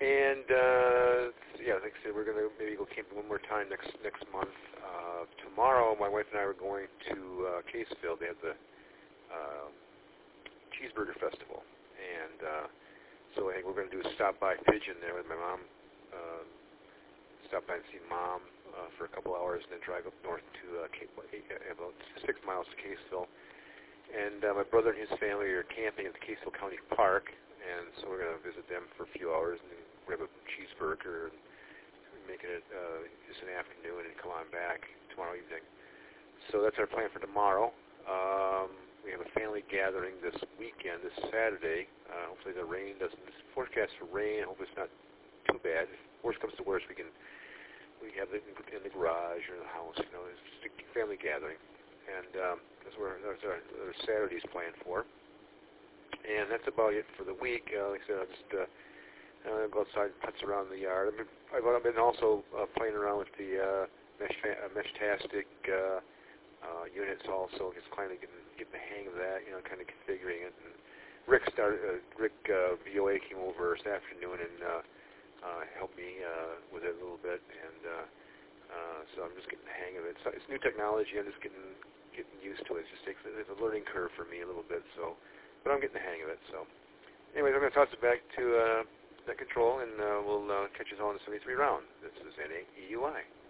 And yeah, like I said, we're gonna maybe go camping one more time next month. Tomorrow, my wife and I are going to Caseville. They have the Cheeseburger Festival, and so I think we're gonna do a stop by Pigeon there with my mom. Stop by and see Mom for a couple hours, and then drive up north to about 6 miles to Caseville. And my brother and his family are camping at the Caseville County Park, and so we're going to visit them for a few hours and then grab a cheeseburger and make it just an afternoon and come on back tomorrow evening. So that's our plan for tomorrow. We have a family gathering this weekend, this Saturday. Hopefully the rain doesn't, it's forecast for rain. Hopefully it's not too bad. If worst comes to worst, we have it in the garage or in the house. You know, it's just a family gathering, and that's our Saturday's planned for. And that's about it for the week. Like I said, I'll just go outside and putz around the yard. I've been also playing around with the Meshtastic units also, just kind of getting the hang of that, you know, kind of configuring it. And Rick VOA came over this afternoon and helped me with it a little bit, and so I'm just getting the hang of it. So it's new technology. I'm just getting used to it. It just takes it's a learning curve for me a little bit. So, but I'm getting the hang of it. So, anyways, I'm going to toss it back to Net Control, and we'll catch you all in the 73 round. This is NAEUI.